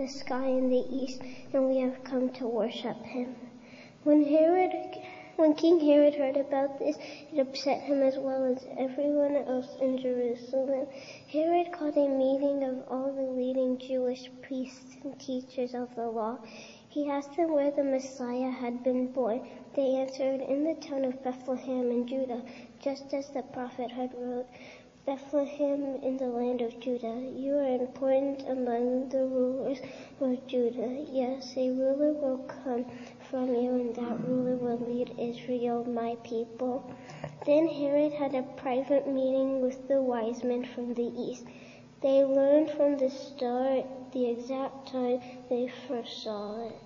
the sky in the east, and we have come to worship him. When King Herod heard about this, it upset him as well as everyone else in Jerusalem. Herod called a meeting of all the leading Jewish priests and teachers of the law. He asked them where the Messiah had been born. They answered, "In the town of Bethlehem in Judah, just as the prophet had wrote, Bethlehem in the land of Judah. You are important among the rulers of Judah. Yes, a ruler will come from you, and that ruler will lead Israel, my people." Then Herod had a private meeting with the wise men from the east. They learned from the star the exact time they first saw it.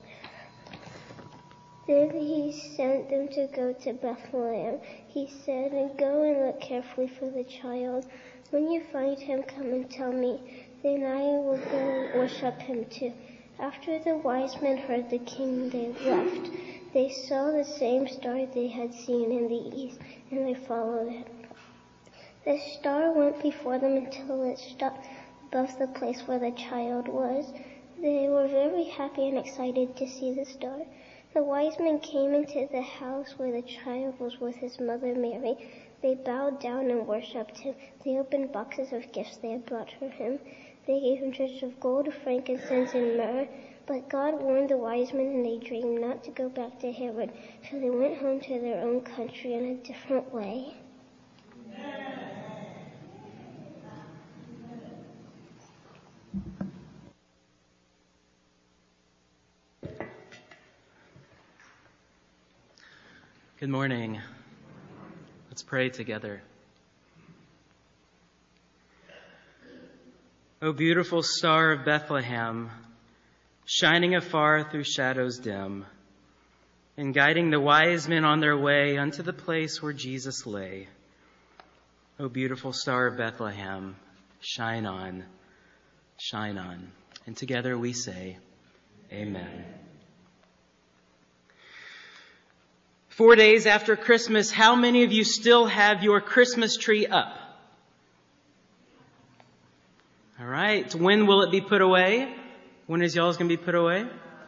Then he sent them to go to Bethlehem. He said, "Go and look carefully for the child. When you find him, come and tell me. Then I will go worship him too." After the wise men heard the king, they left. They saw the same star they had seen in the east, and they followed it. The star went before them until it stopped above the place where the child was. They were very happy and excited to see the star. The wise men came into the house where the child was with his mother Mary. They bowed down and worshipped him. They opened boxes of gifts they had brought for him. They gave him treasures of gold, frankincense, and myrrh. But God warned the wise men in a dream not to go back to Herod, so they went home to their own country in a different way. Good morning. Let's pray together. O beautiful star of Bethlehem, shining afar through shadows dim, and guiding the wise men on their way unto the place where Jesus lay. O beautiful star of Bethlehem, shine on, shine on. And together we say, Amen. 4 days after Christmas, how many of you still have your Christmas tree up? All right. When will it be put away? When is y'all's going to be put away?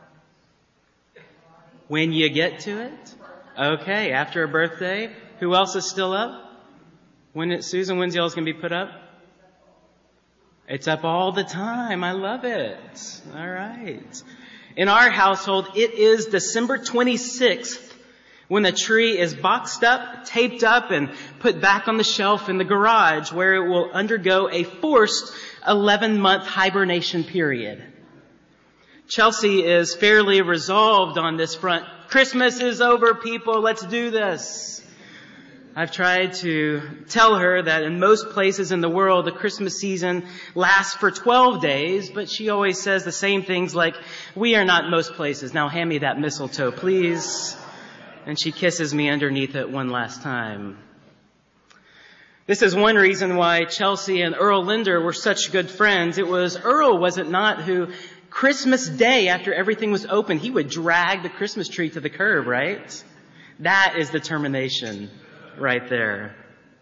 When you get to it? Okay. After a birthday. Who else is still up? Susan, when's y'all's going to be put up? It's up all the time. I love it. All right. In our household, it is December 26th. When the tree is boxed up, taped up, and put back on the shelf in the garage where it will undergo a forced 11-month hibernation period. Chelsea is fairly resolved on this front. Christmas is over, people. Let's do this. I've tried to tell her that in most places in the world, the Christmas season lasts for 12 days, but she always says the same things like, "We are not most places. Now hand me that mistletoe, please." And she kisses me underneath it one last time. This is one reason why Chelsea and Earl Linder were such good friends. It was Earl, was it not, who Christmas Day, after everything was open, he would drag the Christmas tree to the curb, right? That is determination right there.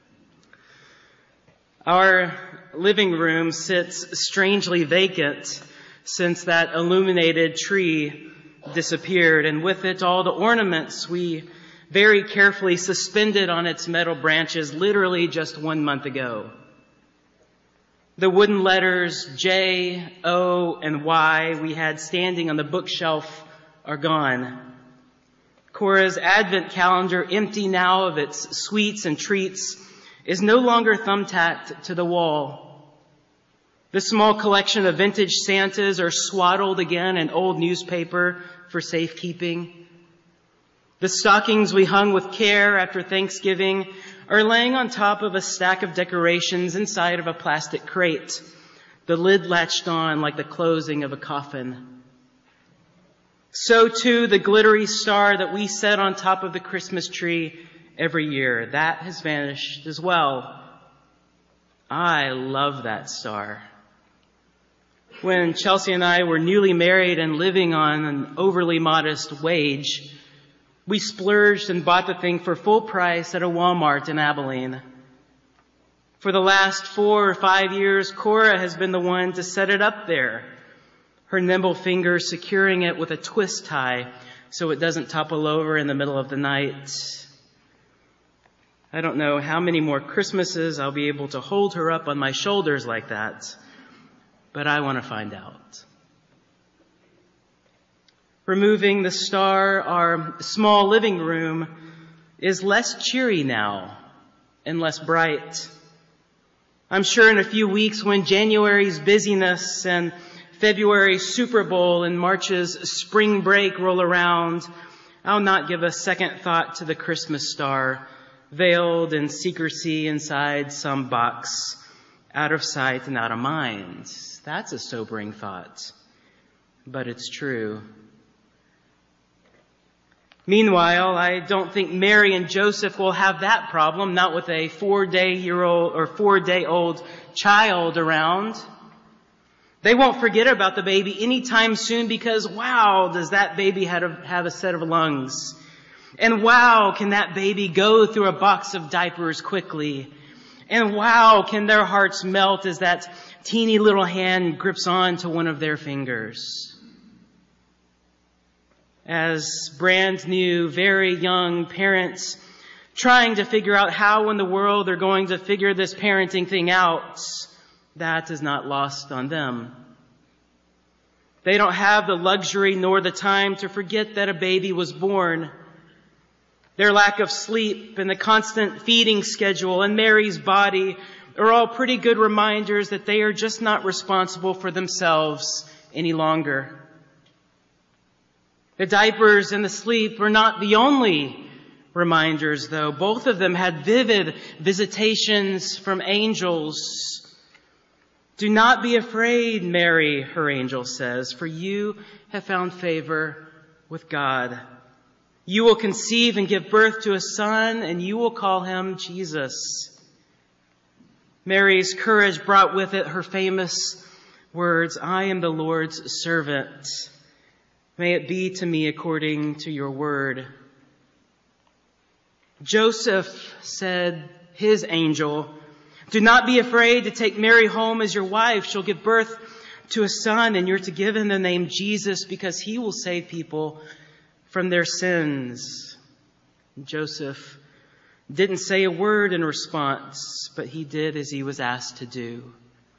Our living room sits strangely vacant since that illuminated tree disappeared, and with it all the ornaments we very carefully suspended on its metal branches literally just 1 month ago. The wooden letters J, O, and Y we had standing on the bookshelf are gone. Cora's Advent calendar, empty now of its sweets and treats, is no longer thumbtacked to the wall. The small collection of vintage Santas are swaddled again in old newspaper for safekeeping. The stockings we hung with care after Thanksgiving are laying on top of a stack of decorations inside of a plastic crate, the lid latched on like the closing of a coffin. So too the glittery star that we set on top of the Christmas tree every year, that has vanished as well. I love that star. When Chelsea and I were newly married and living on an overly modest wage, we splurged and bought the thing for full price at a Walmart in Abilene. For the last 4 or 5 years, Cora has been the one to set it up there. her nimble fingers securing it with a twist tie so it doesn't topple over in the middle of the night. I don't know how many more Christmases I'll be able to hold her up on my shoulders like that, but I want to find out. Removing the star, our small living room is less cheery now and less bright. I'm sure in a few weeks when January's busyness and February's Super Bowl and March's spring break roll around, I'll not give a second thought to the Christmas star, veiled in secrecy inside some box, out of sight and out of mind. That's a sobering thought, but it's true. Meanwhile, I don't think Mary and Joseph will have that problem, not with a 4-day-old child around. They won't forget about the baby anytime soon because, wow, does that baby have a set of lungs. And wow, can that baby go through a box of diapers quickly. And wow, can their hearts melt as that teeny little hand grips on to one of their fingers. As brand new, very young parents trying to figure out how in the world they're going to figure this parenting thing out, that is not lost on them. They don't have the luxury nor the time to forget that a baby was born. Their lack of sleep and the constant feeding schedule and Mary's body are all pretty good reminders that they are just not responsible for themselves any longer. The diapers and the sleep were not the only reminders, though. Both of them had vivid visitations from angels. Do not be afraid, Mary, her angel says, for you have found favor with God. You will conceive and give birth to a son, and you will call him Jesus. Mary's courage brought with it her famous words, I am the Lord's servant. May it be to me according to your word. Joseph said, his angel, do not be afraid to take Mary home as your wife. She'll give birth to a son, and you're to give him the name Jesus because he will save people from their sins. Joseph didn't say a word in response, but he did as he was asked to do.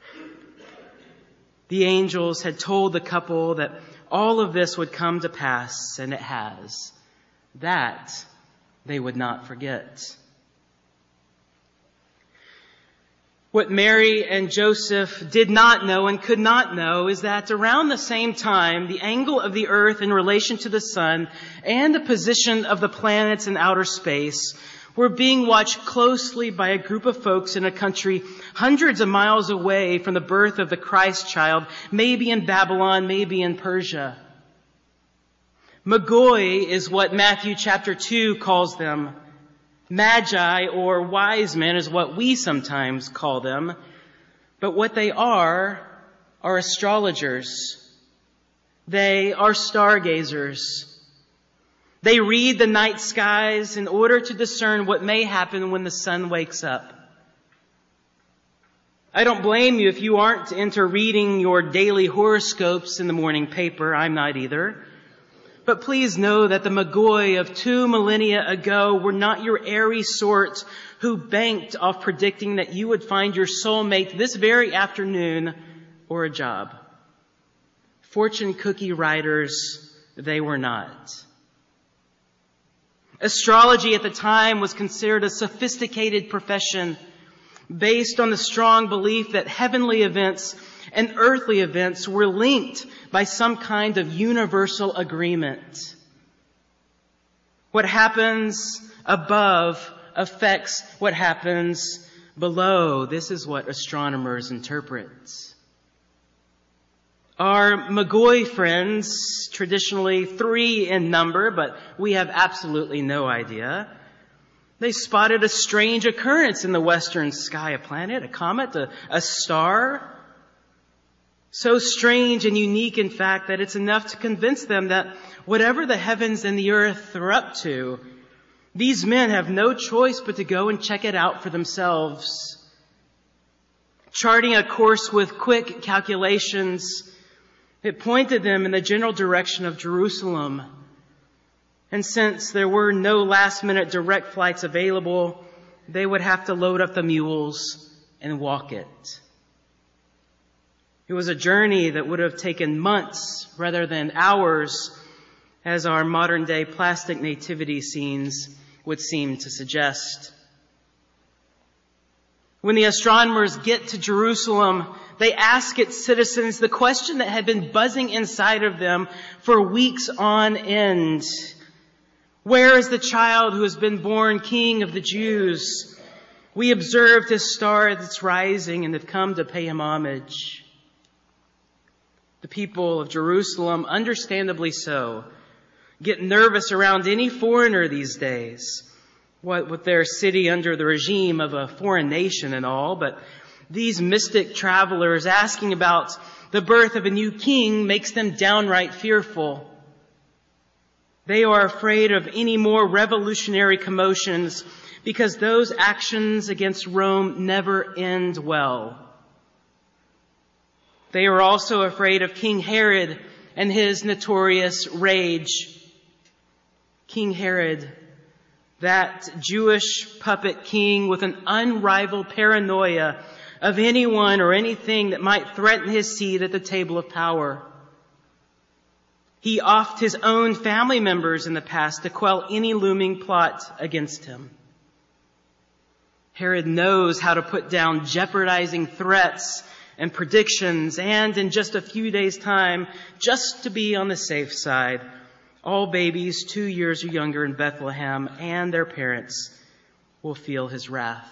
The angels had told the couple that all of this would come to pass, and it has. That they would not forget. What Mary and Joseph did not know and could not know is that around the same time, the angle of the earth in relation to the sun and the position of the planets in outer space were being watched closely by a group of folks in a country hundreds of miles away from the birth of the Christ child, maybe in Babylon, maybe in Persia. Magoi is what Matthew chapter 2 calls them. Magi or wise men is what we sometimes call them. But what they are astrologers. They are stargazers. They read the night skies in order to discern what may happen when the sun wakes up. I don't blame you if you aren't into reading your daily horoscopes in the morning paper. I'm not either. But please know that the Magoi of 2 millennia ago were not your airy sort who banked off predicting that you would find your soulmate this very afternoon or a job. Fortune cookie writers, they were not. Astrology at the time was considered a sophisticated profession based on the strong belief that heavenly events and earthly events were linked by some kind of universal agreement. What happens above affects what happens below. This is what astronomers interpret. Our Magoi friends, traditionally 3 in number, but we have absolutely no idea. They spotted a strange occurrence in the western sky, a planet, a comet, a star. So strange and unique, in fact, that it's enough to convince them that whatever the heavens and the earth are up to, these men have no choice but to go and check it out for themselves. Charting a course with quick calculations, It pointed them in the general direction of Jerusalem. And since there were no last-minute direct flights available, they would have to load up the mules and walk it. It was a journey that would have taken months rather than hours, as our modern-day plastic nativity scenes would seem to suggest. When the astronomers get to Jerusalem, they ask its citizens the question that had been buzzing inside of them for weeks on end. Where is the child who has been born King of the Jews? We observed his star that's rising and have come to pay him homage. The people of Jerusalem, understandably so, get nervous around any foreigner these days. What with their city under the regime of a foreign nation and all, but these mystic travelers asking about the birth of a new king makes them downright fearful. They are afraid of any more revolutionary commotions because those actions against Rome never end well. They are also afraid of King Herod and his notorious rage. King Herod, that Jewish puppet king with an unrivaled paranoia of anyone or anything that might threaten his seat at the table of power. He offed his own family members in the past to quell any looming plot against him. Herod knows how to put down jeopardizing threats and predictions, and in just a few days' time, just to be on the safe side, all babies 2 years or younger in Bethlehem and their parents will feel his wrath.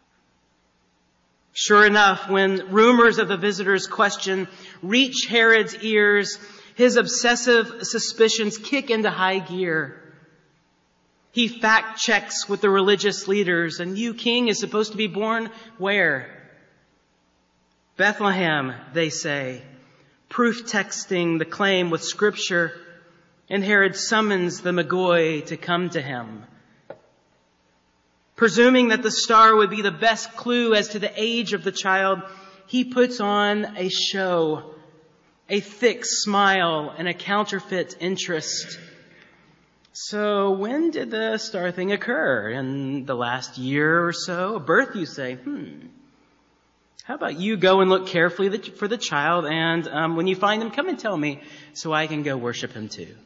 Sure enough, when rumors of the visitor's question reach Herod's ears, his obsessive suspicions kick into high gear. He fact checks with the religious leaders. A new king is supposed to be born where? Bethlehem, they say, proof texting the claim with scripture, and Herod summons the Magi to come to him. Presuming that the star would be the best clue as to the age of the child, he puts on a show, a thick smile, and a counterfeit interest. So when did the star thing occur? In the last year or so? A birth, you say? How about you go and look carefully for the child, and when you find him, come and tell me so I can go worship him too.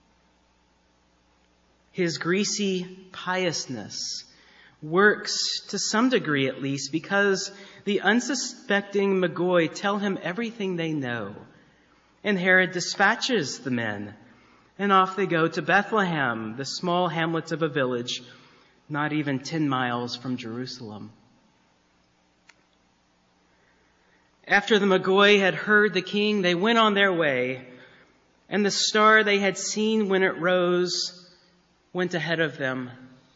His greasy piousness works to some degree at least because the unsuspecting Magi tell him everything they know. And Herod dispatches the men, and off they go to Bethlehem, the small hamlet of a village not even 10 miles from Jerusalem. After the Magi had heard the king, they went on their way, and the star they had seen when it rose went ahead of them.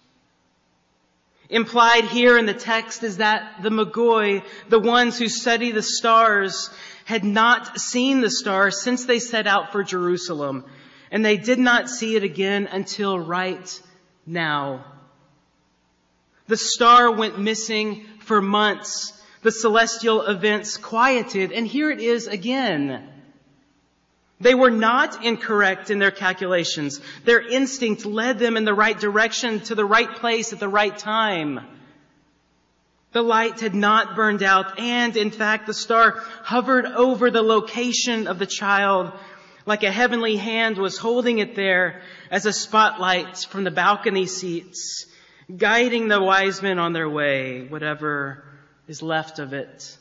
Implied here in the text is that the Magi, the ones who study the stars, had not seen the star since they set out for Jerusalem, and they did not see it again until right now. The star went missing for months. The celestial events quieted, and here it is again. They were not incorrect in their calculations. Their instinct led them in the right direction to the right place at the right time. The light had not burned out, and in fact, the star hovered over the location of the child like a heavenly hand was holding it there as a spotlight from the balcony seats, guiding the wise men on their way, whatever is left of it.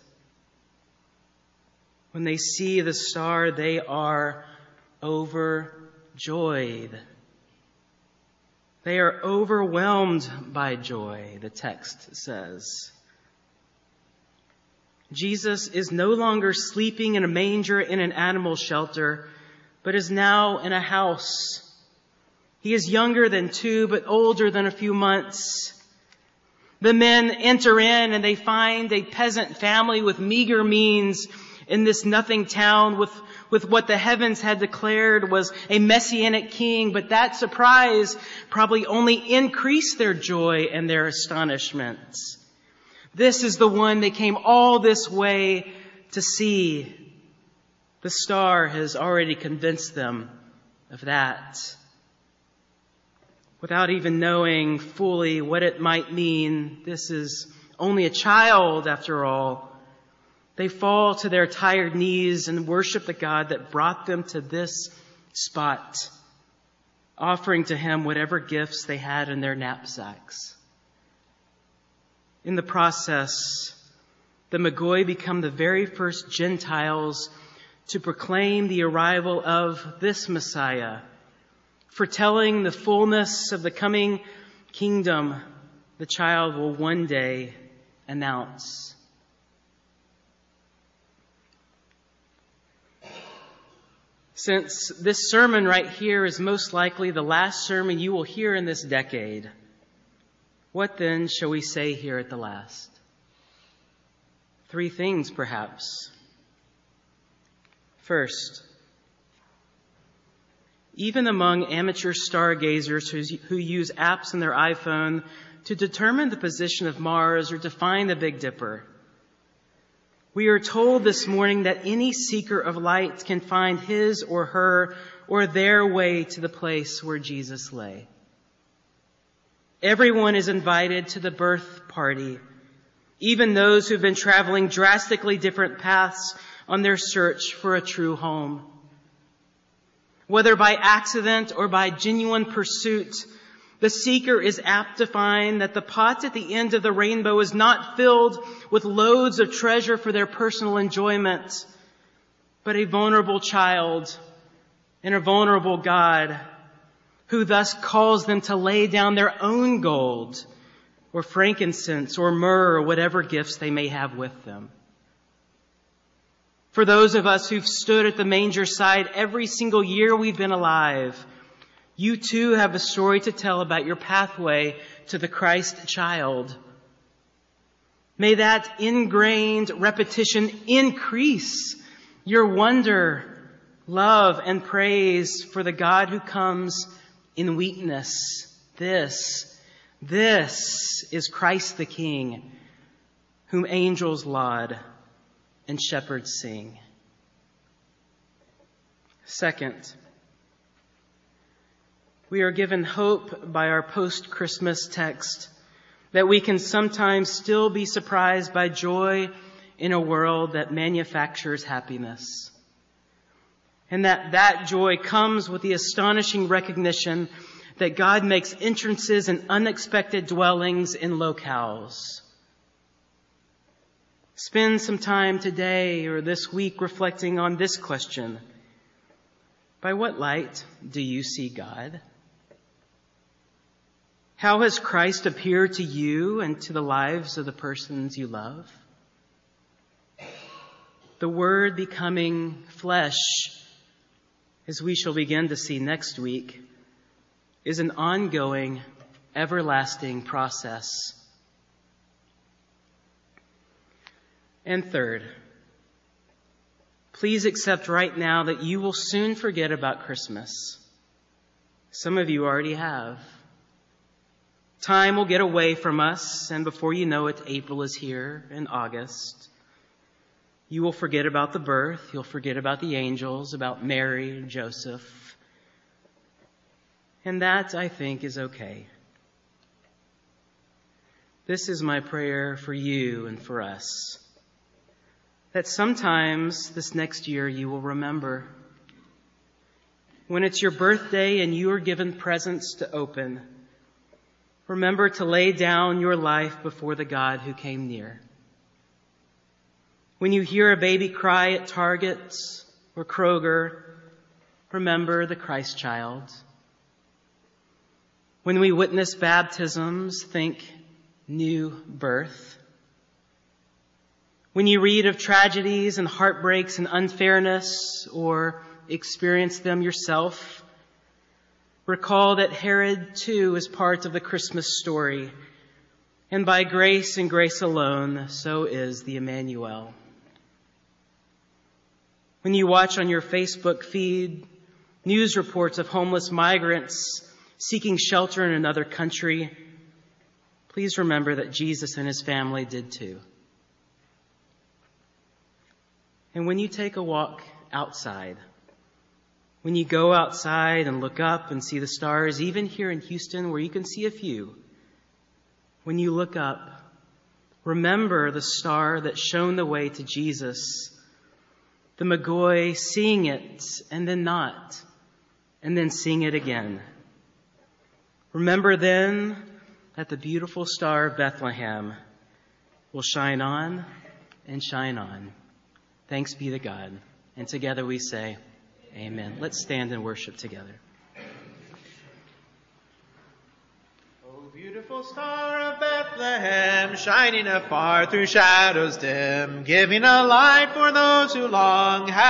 When they see the star, they are overjoyed. They are overwhelmed by joy, the text says. Jesus is no longer sleeping in a manger in an animal shelter, but is now in a house. He is younger than 2, but older than a few months. The men enter in and they find a peasant family with meager means in this nothing town with what the heavens had declared was a messianic king, but that surprise probably only increased their joy and their astonishment. This is the one they came all this way to see. The star has already convinced them of that. Without even knowing fully what it might mean, this is only a child after all. They fall to their tired knees and worship the God that brought them to this spot, offering to him whatever gifts they had in their knapsacks. In the process, the Magoi become the very first Gentiles to proclaim the arrival of this Messiah, foretelling the fullness of the coming kingdom the child will one day announce. Since this sermon right here is most likely the last sermon you will hear in this decade, what then shall we say here at the last? 3 things, perhaps. First, even among amateur stargazers who use apps on their iPhone to determine the position of Mars or to find the Big Dipper, we are told this morning that any seeker of light can find his or her or their way to the place where Jesus lay. Everyone is invited to the birth party, even those who've been traveling drastically different paths on their search for a true home. Whether by accident or by genuine pursuit, the seeker is apt to find that the pot at the end of the rainbow is not filled with loads of treasure for their personal enjoyment, but a vulnerable child and a vulnerable God who thus calls them to lay down their own gold or frankincense or myrrh or whatever gifts they may have with them. For those of us who've stood at the manger side every single year we've been alive, you too have a story to tell about your pathway to the Christ child. May that ingrained repetition increase your wonder, love, and praise for the God who comes in weakness. This is Christ the King, whom angels laud and shepherds sing. Second, we are given hope by our post-Christmas text that we can sometimes still be surprised by joy in a world that manufactures happiness. And that joy comes with the astonishing recognition that God makes entrances and unexpected dwellings in locales. Spend some time today or this week reflecting on this question. By what light do you see God? How has Christ appeared to you and to the lives of the persons you love? The Word becoming flesh, as we shall begin to see next week, is an ongoing, everlasting process. And third, please accept right now that you will soon forget about Christmas. Some of you already have. Time will get away from us, and before you know it, April is here and August. You will forget about the birth. You'll forget about the angels, about Mary and Joseph. And that, I think, is okay. This is my prayer for you and for us, that sometimes this next year you will remember. When it's your birthday and you are given presents to open, remember to lay down your life before the God who came near. When you hear a baby cry at Target or Kroger, remember the Christ child. When we witness baptisms, think new birth. When you read of tragedies and heartbreaks and unfairness or experience them yourself, recall that Herod too is part of the Christmas story. And by grace and grace alone, so is the Emmanuel. When you watch on your Facebook feed news reports of homeless migrants seeking shelter in another country, please remember that Jesus and his family did too. And when you take a walk outside. When you go outside and look up and see the stars, even here in Houston where you can see a few, when you look up, remember the star that shone the way to Jesus, the Magoi seeing it and then not, and then seeing it again. Remember then that the beautiful star of Bethlehem will shine on and shine on. Thanks be to God. And together we say, Amen. Let's stand and worship together. O beautiful star of Bethlehem, shining afar through shadows dim, giving a light for those who long